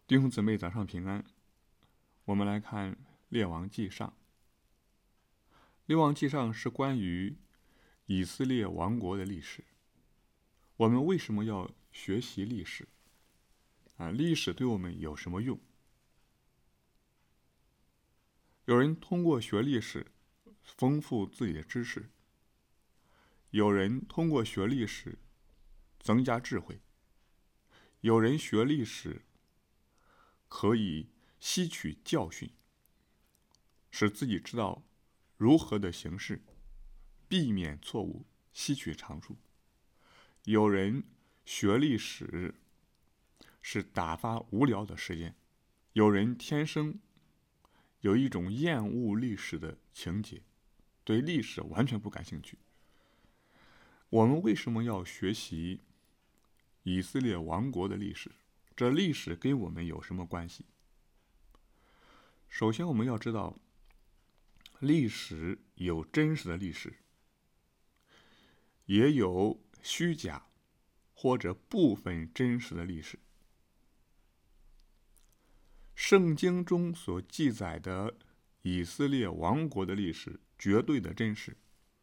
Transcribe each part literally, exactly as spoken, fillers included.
弟兄姊妹，早上平安。我们来看《列王纪上》。《列王纪上》是关于以色列王国的历史。我们为什么要学习历史？啊，历史对我们有什么用？有人通过学历史丰富自己的知识，有人通过学历史增加智慧，有人学历史可以吸取教训，使自己知道如何的行事，避免错误，吸取长处。有人学历史是打发无聊的时间，有人天生有一种厌恶历史的情节，对历史完全不感兴趣。我们为什么要学习以色列王国的历史？这历史跟我们有什么关系？首先我们要知道，历史有真实的历史，也有虚假或者部分真实的历史。圣经中所记载的以色列王国的历史绝对的真实。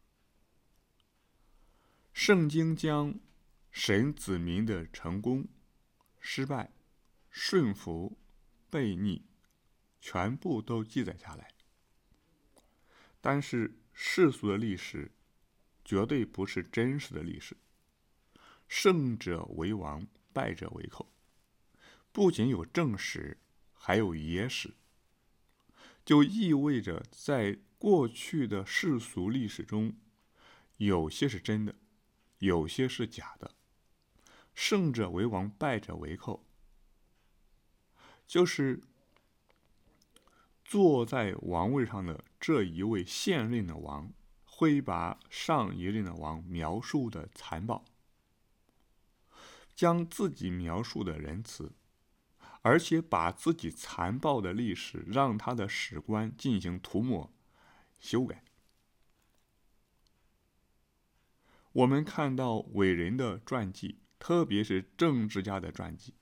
圣经将神子民的成功、失败、顺服、悖逆全部都记载下来。但是世俗的历史绝对不是真实的历史。胜者为王，败者为寇，不仅有正史，还有野史，就意味着在过去的世俗历史中，有些是真的，有些是假的。胜者为王，败者为寇，就是坐在王位上的这一位现任的王，会把上一任的王描述的残暴，将自己描述的仁慈，而且把自己残暴的历史让他的史官进行涂抹、修改。我们看到伟人的传记，特别是政治家的传记，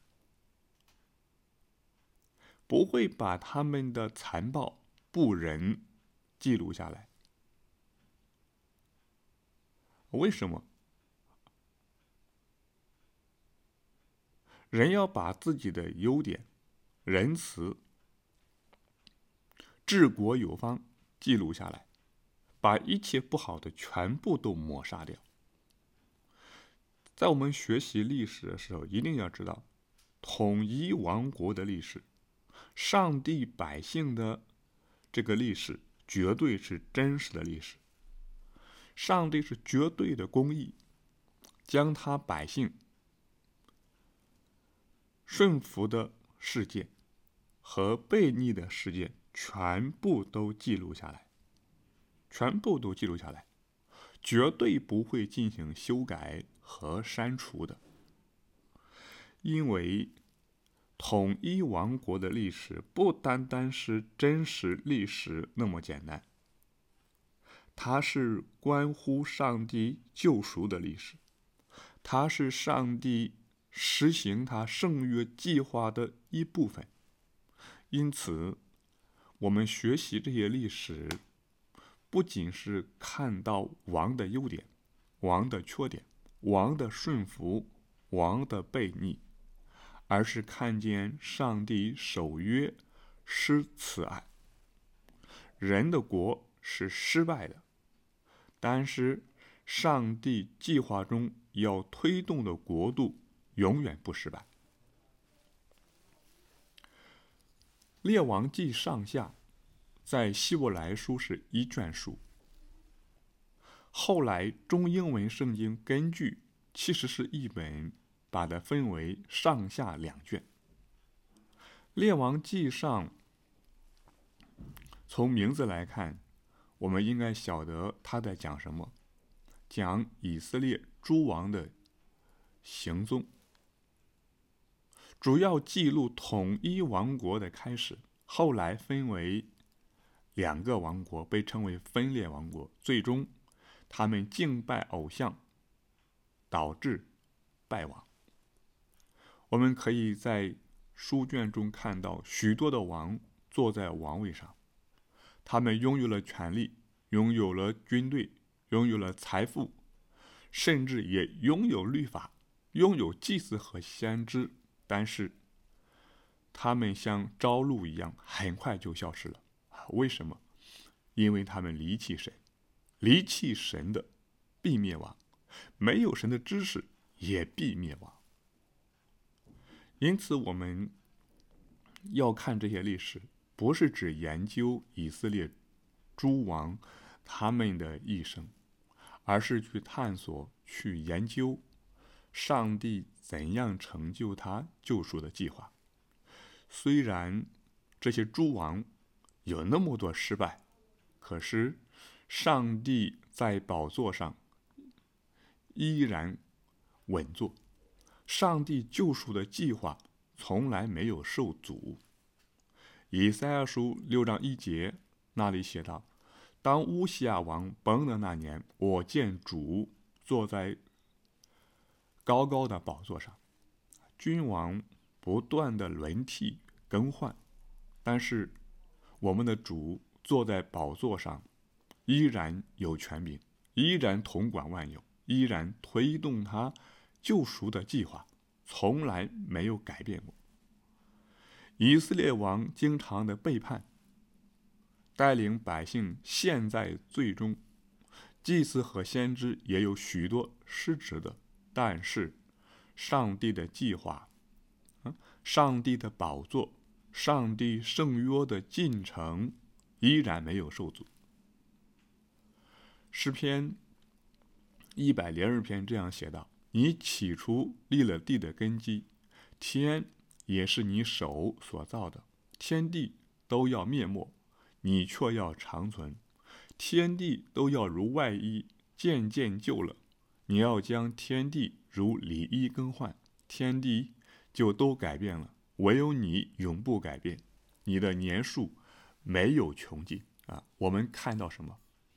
不会把他们的残暴不仁记录下来。为什么？人要把自己的优点、仁慈、治国有方记录下来，把一切不好的全部都抹杀掉。在我们学习历史的时候，一定要知道统一王国的历史，上帝百姓的这个历史绝对是真实的历史。上帝是绝对的公义，将他百姓顺服的事件和悖逆的事件全部都记录下来，全部都记录下来，绝对不会进行修改和删除的。因为统一王国的历史不单单是真实历史那么简单，它是关乎上帝救赎的历史，它是上帝实行他圣约计划的一部分。因此我们学习这些历史，不仅是看到王的优点、王的缺点、王的顺服、王的悖逆，而是看见上帝守约施慈爱。人的国是失败的，但是上帝计划中要推动的国度永远不失败。列王纪上下在希伯来书是一卷书，后来中英文圣经根据其实是一本，把它分为上下两卷。列王纪上从名字来看，我们应该晓得他在讲什么，讲以色列诸王的行踪，主要记录统一王国的开始，后来分为两个王国，被称为分裂王国，最终他们敬拜偶像，导致败亡。我们可以在书卷中看到许多的王坐在王位上，他们拥有了权力，拥有了军队，拥有了财富，甚至也拥有律法，拥有祭司和先知，但是他们像朝露一样很快就消失了。为什么？因为他们离弃神，离弃神的必灭亡，没有神的知识也必灭亡。因此我们要看这些历史，不是只研究以色列诸王他们的一生，而是去探索、去研究上帝怎样成就他救赎的计划。虽然这些诸王有那么多失败，可是上帝在宝座上依然稳坐，上帝救赎的计划从来没有受阻。以赛亚书六章一节那里写道：当乌西亚王崩的那年，我见主坐在高高的宝座上，君王不断的轮替更换，但是我们的主坐在宝座上依然有权柄，依然统管万有，依然推动他救赎的计划，从来没有改变过。以色列王经常的背叛，带领百姓陷在罪中，祭司和先知也有许多失职的，但是上帝的计划，上帝的宝座，上帝圣约的进程依然没有受阻。诗篇一百零二篇这样写道：你起初立了地的根基，天也是你手所造的，天地都要灭没，你却要长存。天地都要如外衣渐渐旧了，你要将天地如里衣更换，天地就都改变了，唯有你永不改变，你的年数没有穷尽啊！我们看到什么？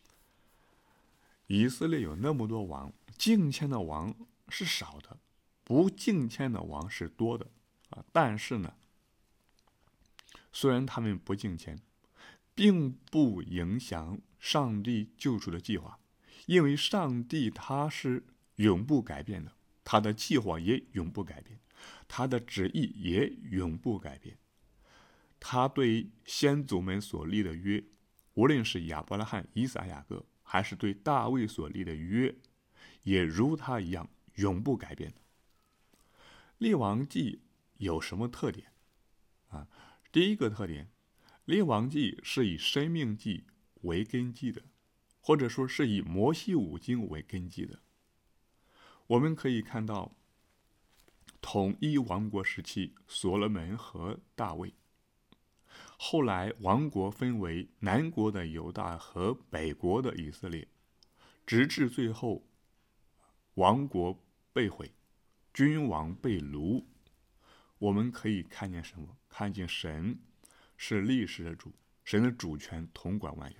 以色列有那么多王，敬虔的王是少的，不敬虔的王是多的啊！但是呢，虽然他们不敬虔，并不影响上帝救赎的计划，因为上帝他是永不改变的，他的计划也永不改变，他的旨意也永不改变。他对先祖们所立的约，无论是亚伯拉罕、以撒、雅各，还是对大卫所立的约，也如他一样永不改变的。列王记有什么特点啊？第一个特点，列王记是以申命记为根基的，或者说是以摩西五经为根基的。我们可以看到统一王国时期，所罗门和大卫，后来王国分为南国的犹大和北国的以色列，直至最后王国被毁，君王被掳。我们可以看见什么？看见神是历史的主，神的主权统管万有。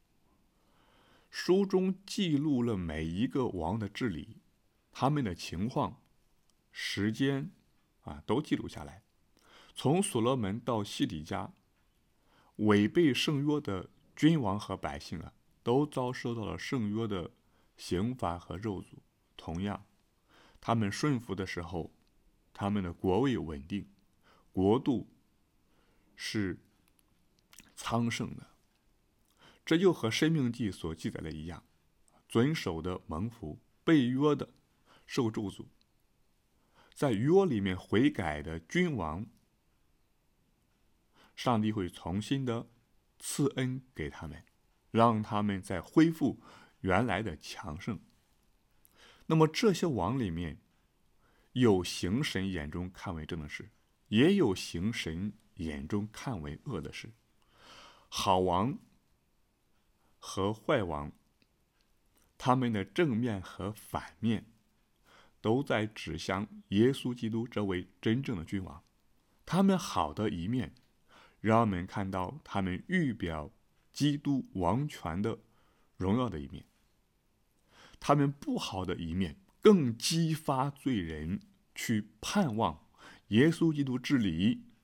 书中记录了每一个王的治理，他们的情况、时间啊，都记录下来。从所罗门到西底家，违背圣约的君王和百姓啊，都遭受到了圣约的刑罚和咒诅。同样，他们顺服的时候，他们的国位稳定，国度是昌盛的。这就和申命记所记载的一样，遵守的蒙福，被约的受咒诅。在约里面悔改的君王，上帝会重新的赐恩给他们，让他们再恢复原来的强盛。那么这些王里面，有行神眼中看为正的事，也有行神眼中看为恶的事。好王和坏王，他们的正面和反面都在指向耶稣基督这位真正的君王。他们好的一面，让我们看到他们预表基督王权的荣耀的一面；他们不好的一面，更激发罪人去盼望耶稣基督治理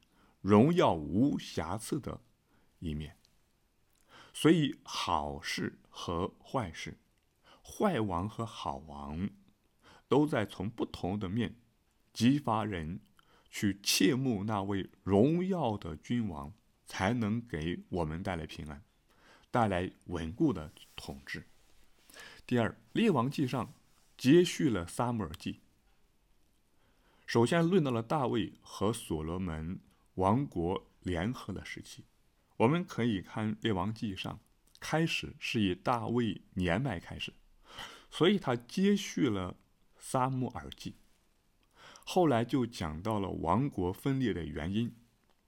荣耀无瑕疵的一面。所以好事和坏事，坏王和好王，都在从不同的面激发人去切慕那位荣耀的君王，才能给我们带来平安，带来稳固的统治。第二，列王纪上接续了撒母耳记。首先论到了大卫和所罗门王国联合的时期。我们可以看列王纪上，开始是以大卫年迈开始，所以他接续了撒母耳记。后来就讲到了王国分裂的原因，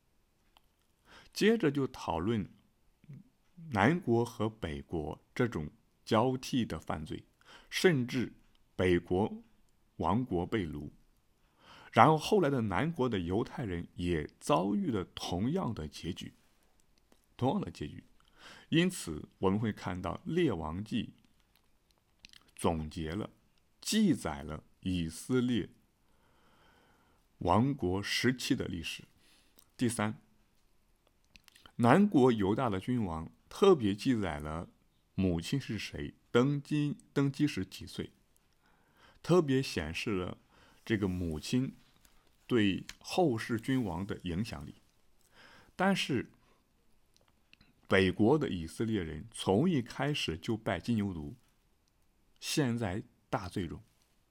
接着就讨论南国和北国这种交替的犯罪，甚至北国王国被掳，然后后来的南国的犹太人也遭遇了同样的结局，同样的结局。因此我们会看到列王记总结了记载了以色列王国时期的历史。第三，南国犹大的君王特别记载了母亲是谁，登基登基时几岁，特别显示了这个母亲对后世君王的影响力。但是北国的以色列人从一开始就拜金牛犊，现在大罪中。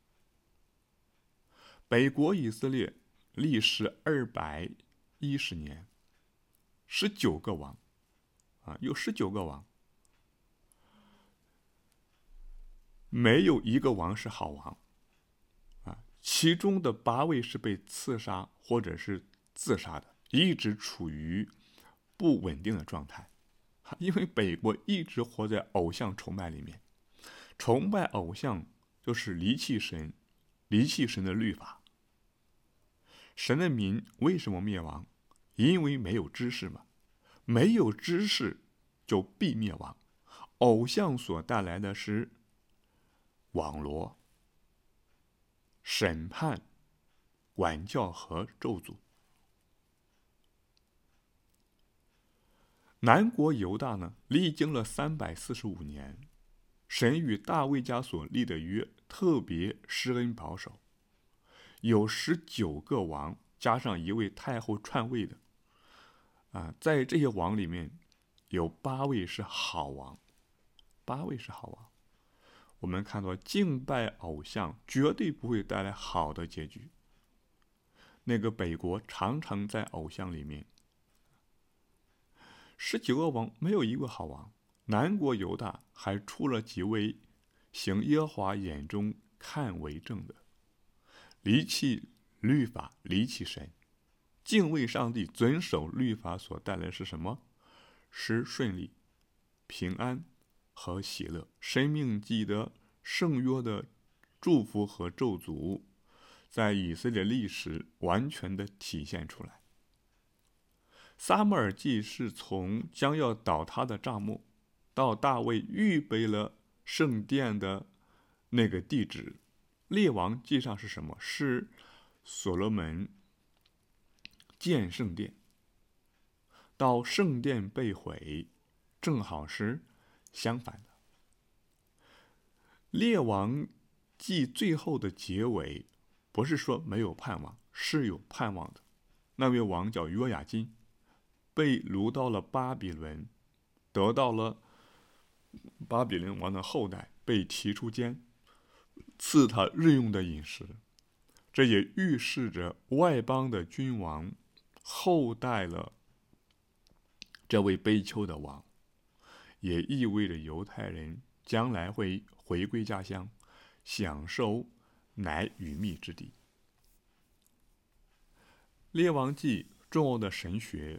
北国以色列历时二百一十年，十九个王啊，有十九个王，没有一个王是好王啊，其中的八位是被刺杀或者是自杀的，一直处于不稳定的状态。因为北国一直活在偶像崇拜里面，崇拜偶像就是离弃神，离弃神的律法。神的民为什么灭亡？因为没有知识嘛，没有知识就必灭亡。偶像所带来的是网罗、审判、管教和咒诅。南国犹大呢，历经了三百四十五年，神与大卫家所立的约特别施恩保守，有十九个王，加上一位太后篡位的啊，在这些王里面，有八位是好王，八位是好王。我们看到敬拜偶像绝对不会带来好的结局。那个北国常常在偶像里面。十九个王没有一个好王，南国犹大还出了几位行耶和华眼中看为正的，离弃律法，离弃神，敬畏上帝，遵守律法所带来的是什么？是顺利、平安和喜乐。生命记的圣约的祝福和咒诅，在以色列历史完全的体现出来。撒母耳记是从将要倒塌的帐幕到大卫预备了圣殿的那个地址。列王记上是什么？是所罗门建圣殿，到圣殿被毁，正好是相反的。列王记最后的结尾不是说没有盼望，是有盼望的。那位王叫约雅斤，被掳到了巴比伦，得到了巴比伦王的后代，被提出监，赐他日用的饮食。这也预示着外邦的君王后代了这位悲秋的王，也意味着犹太人将来会回归家乡，享受奶与蜜之地。列王记重要的神学，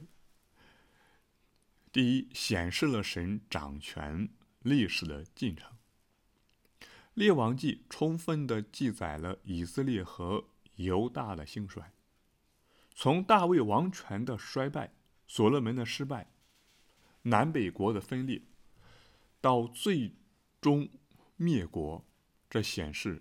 第一，显示了神掌权历史的进程。列王记充分地记载了以色列和犹大的兴衰，从大卫王权的衰败，所罗门的失败，南北国的分裂，到最终灭国，这显示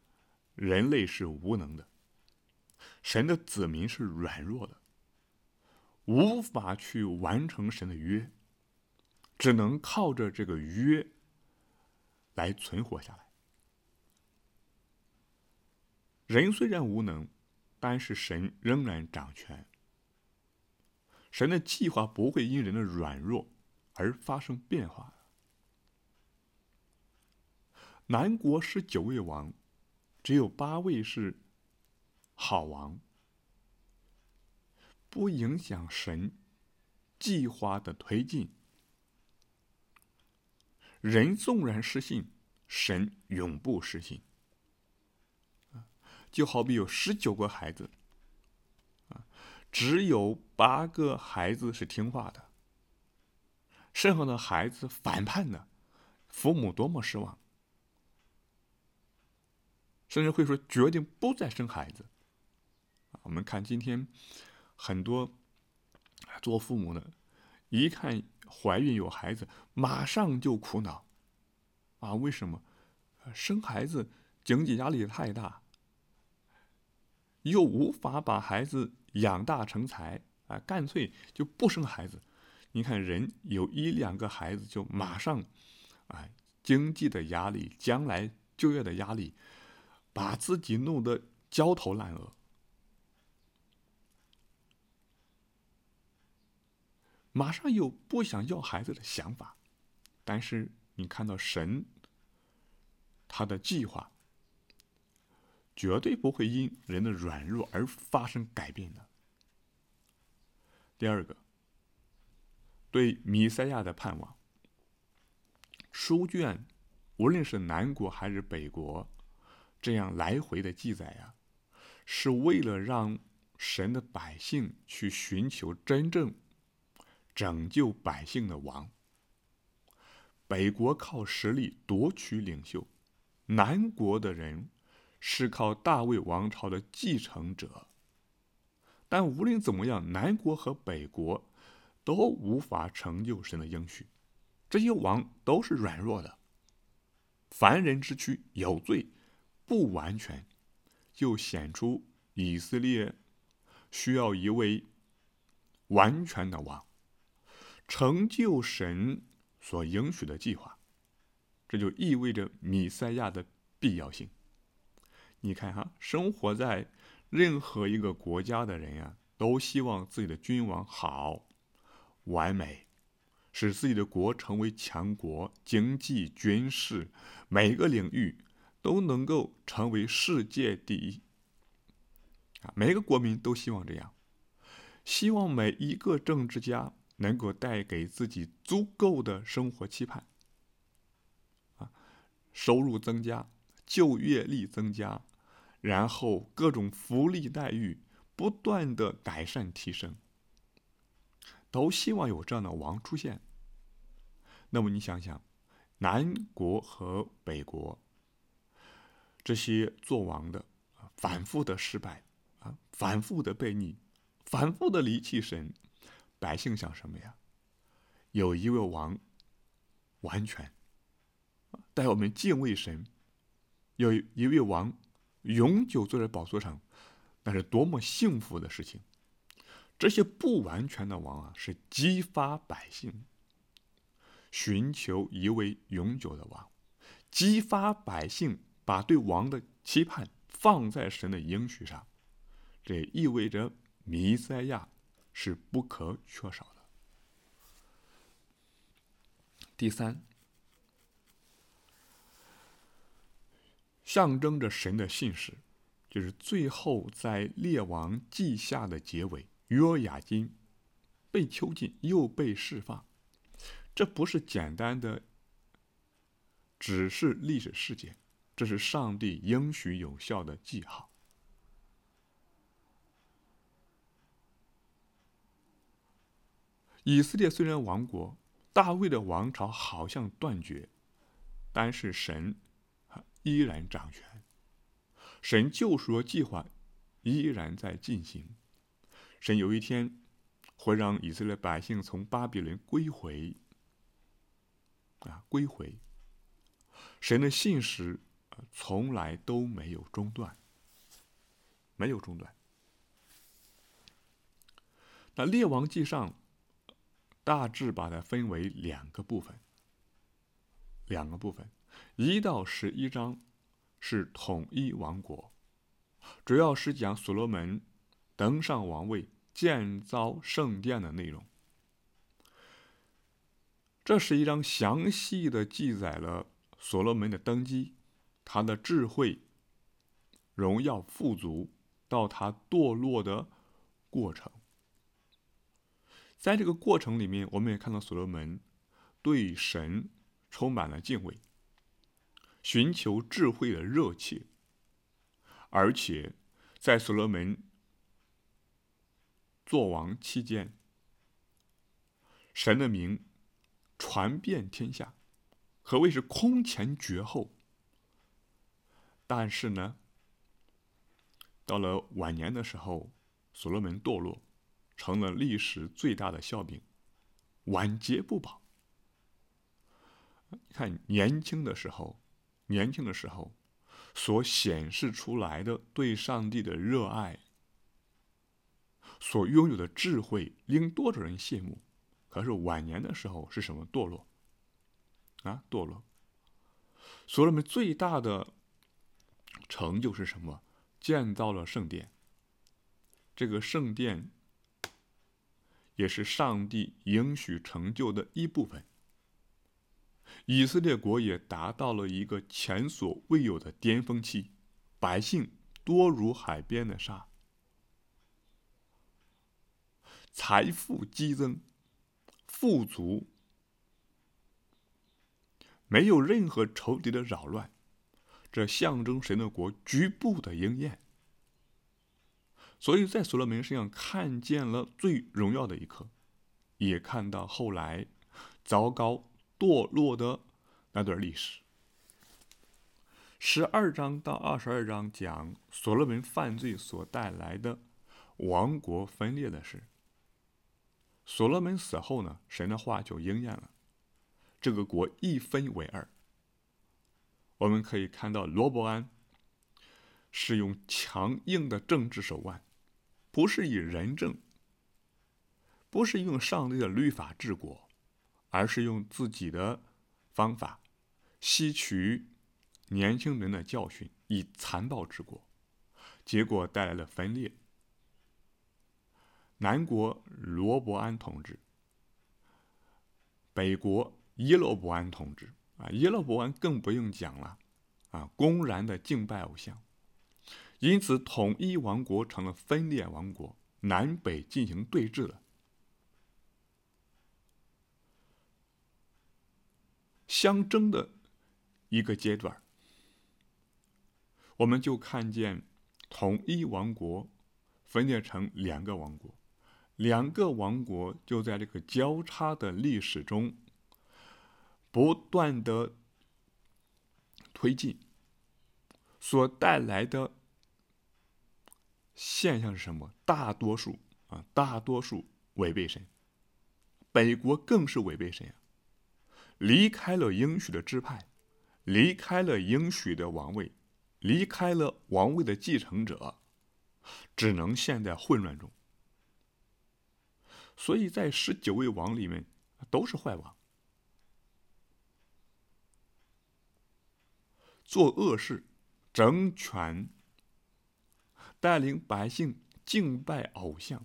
人类是无能的，神的子民是软弱的， 无法去完成神的约，只能靠着这个约来存活下来。人虽然无能，但是神仍然掌权。神的计划不会因人的软弱而发生变化。南国十九位王，只有八位是好王，不影响神计划的推进。人纵然失信，神永不失信。就好比有十九个孩子，只有八个孩子是听话的，剩下的孩子反叛的，父母多么失望，甚至会说决定不再生孩子。我们看今天很多做父母的，一看怀孕有孩子，马上就苦恼啊！为什么？生孩子经济压力太大，又无法把孩子养大成才啊，干脆就不生孩子。你看人有一两个孩子，就马上啊，经济的压力，将来就业的压力，把自己弄得焦头烂额。马上有不想要孩子的想法，但是你看到神他的计划绝对不会因人的软弱而发生改变的。第二个，对弥赛亚的盼望，书卷无论是南国还是北国，这样来回的记载啊，是为了让神的百姓去寻求真正拯救百姓的王。北国靠实力夺取领袖，南国的人是靠大卫王朝的继承者。但无论怎么样，南国和北国都无法成就神的应许。这些王都是软弱的，凡人之躯有罪，不完全，就显出以色列需要一位完全的王，成就神所应许的计划。这就意味着弥赛亚的必要性。你看哈，生活在任何一个国家的人呀，都希望自己的君王好、完美，使自己的国成为强国，经济、军事每个领域都能够成为世界第一。每个国民都希望这样，希望每一个政治家能够带给自己足够的生活期盼，收入增加，就业率增加，然后各种福利待遇不断的改善提升，都希望有这样的王出现。那么你想想，南国和北国这些做王的反复的失败啊，反复的悖逆，反复的离弃神，百姓想什么呀？有一位王完全带我们敬畏神，有一位王永久坐在宝座上，那是多么幸福的事情。这些不完全的王啊，是激发百姓寻求一位永久的王，激发百姓把对王的期盼放在神的应许上。这也意味着弥赛亚是不可缺少的。第三，象征着神的信实，就是最后在列王记下的结尾，约雅斤被囚禁又被释放。这不是简单的只是历史事件，这是上帝应许有效的记号。以色列虽然亡国，大卫的王朝好像断绝，但是神依然掌权，神救赎的计划依然在进行。神有一天会让以色列百姓从巴比伦归回啊，归回。神的信实从来都没有中断，没有中断。 那列王纪上大致把它分为两个部分，两个部分，一到十一章是统一王国，主要是讲所罗门登上王位、建造圣殿的内容。这十一章详细的记载了所罗门的登基，他的智慧、荣耀、富足，到他堕落的过程。在这个过程里面，我们也看到所罗门对神充满了敬畏，寻求智慧的热切，而且在所罗门作王期间，神的名传遍天下，可谓是空前绝后。但是呢，到了晚年的时候，所罗门堕落，成了历史最大的笑柄，晚节不保。看年轻的时候，年轻的时候所显示出来的对上帝的热爱，所拥有的智慧，令多少人羡慕。可是晚年的时候是什么？堕落啊，堕落。所罗门最大的成就是什么？建造了圣殿。这个圣殿也是上帝应许成就的一部分。以色列国也达到了一个前所未有的巅峰期，百姓多如海边的沙，财富激增，富足，没有任何仇敌的扰乱，这象征神的国局部的应验。所以在所罗门身上看见了最荣耀的一刻，也看到后来糟糕堕落的那段历史。十二章到二十二章讲所罗门犯罪所带来的王国分裂的事。所罗门死后呢，神的话就应验了，这个国一分为二。我们可以看到罗伯安是用强硬的政治手腕，不是以仁政，不是用上帝的律法治国，而是用自己的方法吸取年轻人的教训，以残暴治国，结果带来了分裂。南国罗伯安统治，北国耶罗伯安统治啊，耶罗伯安更不用讲了啊，公然的敬拜偶像，因此统一王国成了分裂王国，南北进行对峙了。相争的一个阶段，我们就看见统一王国分裂成两个王国，两个王国就在这个交叉的历史中不断的推进，所带来的现象是什么？大多数啊，大多数违背神，北国更是违背神啊，离开了应许的支派，离开了应许的王位，离开了王位的继承者，只能陷在混乱中。所以在十九位王里面都是坏王，做恶事，争权，带领百姓敬拜偶像，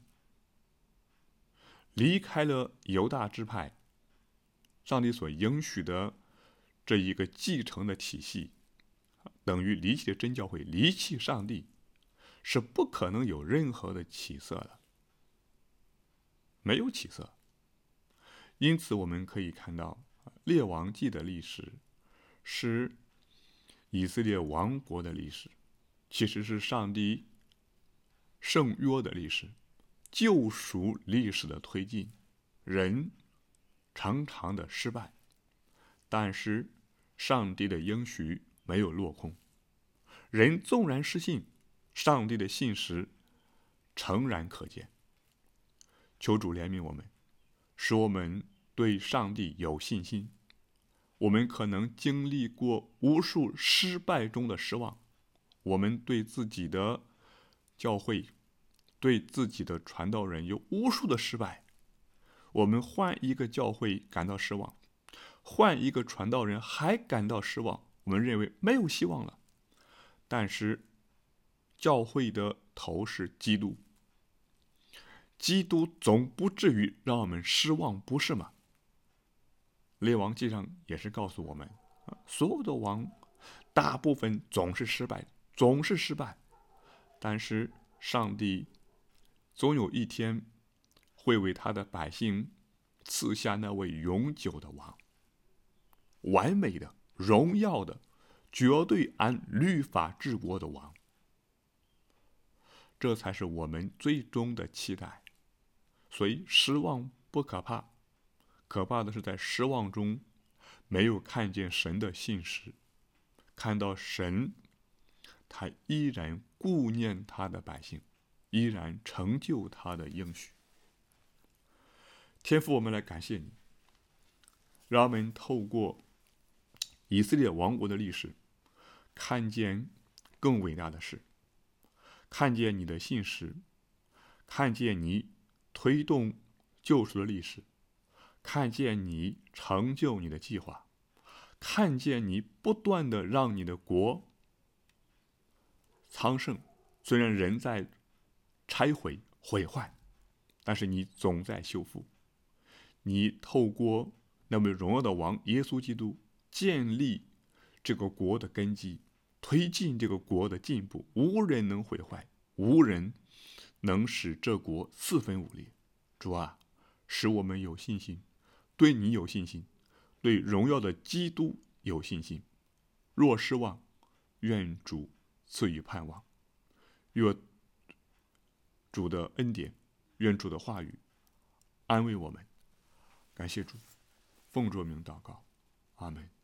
离开了犹大支派，上帝所应许的这一个继承的体系，等于离弃了真教会，离弃上帝，是不可能有任何的起色的，没有起色。因此我们可以看到列王纪的历史是以色列王国的历史，其实是上帝圣约的历史，救赎历史的推进。人常常的失败，但是上帝的应许没有落空，人纵然失信，上帝的信实诚然可见。求主怜悯我们，使我们对上帝有信心。我们可能经历过无数失败中的失望，我们对自己的教会、 对自己的传道人有无数的失败。我们换一个教会感到失望，换一个传道人还感到失望，我们认为没有希望了。但是教会的头是基督，基督总不至于让我们失望，不是吗？列王记上也是告诉我们，所有的王大部分总是失败，总是失败。但是上帝总有一天会为他的百姓赐下那位永久的王，完美的、荣耀的、绝对按律法治国的王。这才是我们最终的期待。所以失望不可怕，可怕的是在失望中没有看见神的信实，看到神他依然顾念他的百姓，依然成就他的应许。天父，我们来感谢你，让我们透过以色列王国的历史，看见更伟大的事，看见你的信实，看见你推动救赎的历史，看见你成就你的计划，看见你不断的让你的国昌盛。虽然人在拆毁毁坏，但是你总在修复。你透过那位荣耀的王耶稣基督建立这个国的根基，推进这个国的进步，无人能毁坏，无人能使这国四分五裂。主啊，使我们有信心，对你有信心，对荣耀的基督有信心。若失望，愿主赐予盼望。愿主的恩典，愿主的话语安慰我们。感谢主，奉主名祷告，阿们。